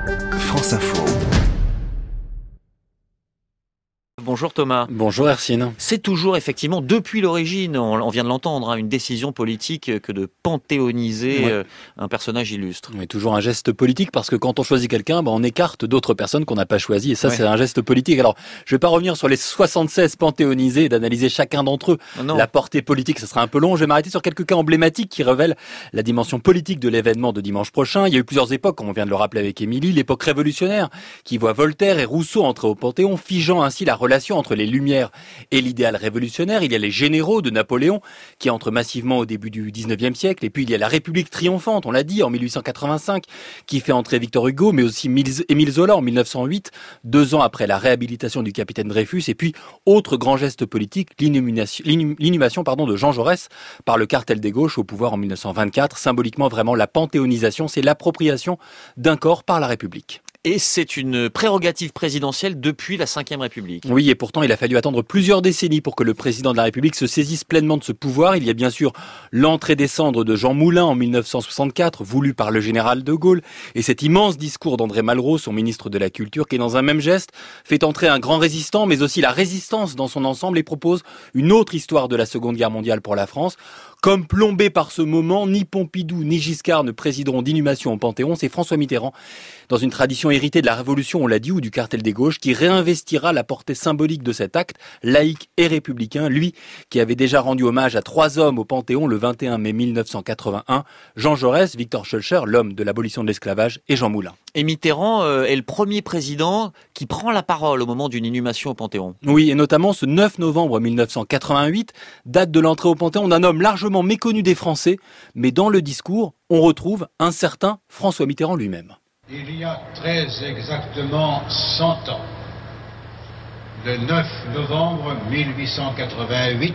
France Info. Bonjour Thomas. Bonjour Hercine. C'est toujours effectivement, depuis l'origine, on vient de l'entendre, une décision politique que de panthéoniser un personnage illustre. Oui, toujours un geste politique parce que quand on choisit quelqu'un, on écarte d'autres personnes qu'on n'a pas choisies et ça c'est un geste politique. Alors je vais pas revenir sur les 76 panthéonisés et d'analyser chacun d'entre eux. La portée politique, ça sera un peu long. Je vais m'arrêter sur quelques cas emblématiques qui révèlent la dimension politique de l'événement de dimanche prochain. Il y a eu plusieurs époques, comme on vient de le rappeler avec Émilie. L'époque révolutionnaire qui voit Voltaire et Rousseau entrer au Panthéon, figeant ainsi la relation entre les Lumières et l'idéal révolutionnaire. Il y a les généraux de Napoléon qui entrent massivement au début du 19e siècle. Et puis il y a la République triomphante, on l'a dit, en 1885, qui fait entrer Victor Hugo, mais aussi Émile Zola en 1908, 2 ans après la réhabilitation du capitaine Dreyfus. Et puis, autre grand geste politique, l'inhumation de Jean Jaurès par le cartel des gauches au pouvoir en 1924. Symboliquement, vraiment, la panthéonisation, c'est l'appropriation d'un corps par la République. Et c'est une prérogative présidentielle depuis la Ve République. Oui, et pourtant, il a fallu attendre plusieurs décennies pour que le président de la République se saisisse pleinement de ce pouvoir. Il y a bien sûr l'entrée des cendres de Jean Moulin en 1964, voulu par le général de Gaulle, et cet immense discours d'André Malraux, son ministre de la Culture, qui, dans un même geste, fait entrer un grand résistant, mais aussi la résistance dans son ensemble, et propose une autre histoire de la Seconde Guerre mondiale pour la France. Comme plombé par ce moment, ni Pompidou ni Giscard ne présideront d'inhumation au Panthéon. C'est François Mitterrand, dans une tradition héritée de la Révolution, on l'a dit, ou du cartel des gauches, qui réinvestira la portée symbolique de cet acte, laïque et républicain. Lui, qui avait déjà rendu hommage à 3 hommes au Panthéon le 21 mai 1981, Jean Jaurès, Victor Schœlcher, l'homme de l'abolition de l'esclavage, et Jean Moulin. Et Mitterrand est le premier président qui prend la parole au moment d'une inhumation au Panthéon. Oui, et notamment ce 9 novembre 1988, date de l'entrée au Panthéon d'un homme largement méconnu des Français, mais dans le discours, on retrouve un certain François Mitterrand lui-même. Il y a très exactement 100 ans, le 9 novembre 1888,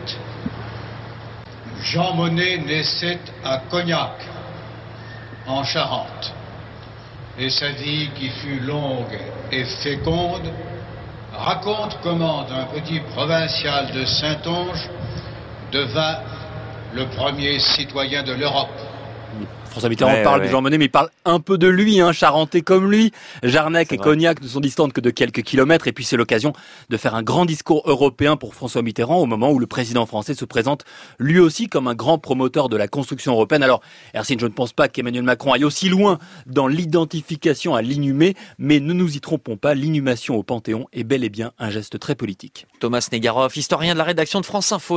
Jean Monnet naissait à Cognac, en Charente. Et sa vie, qui fut longue et féconde, raconte comment un petit provincial de Saintonge devint le premier citoyen de l'Europe. François Mitterrand parle de Jean Monnet, mais il parle un peu de lui, charentais comme lui. Jarnac et Cognac ne sont distantes que de quelques kilomètres, et puis c'est l'occasion de faire un grand discours européen pour François Mitterrand au moment où le président français se présente lui aussi comme un grand promoteur de la construction européenne. Alors, Hercine, je ne pense pas qu'Emmanuel Macron aille aussi loin dans l'identification à l'inhumé, mais ne nous y trompons pas, l'inhumation au Panthéon est bel et bien un geste très politique. Thomas Negaroff, historien de la rédaction de France Info.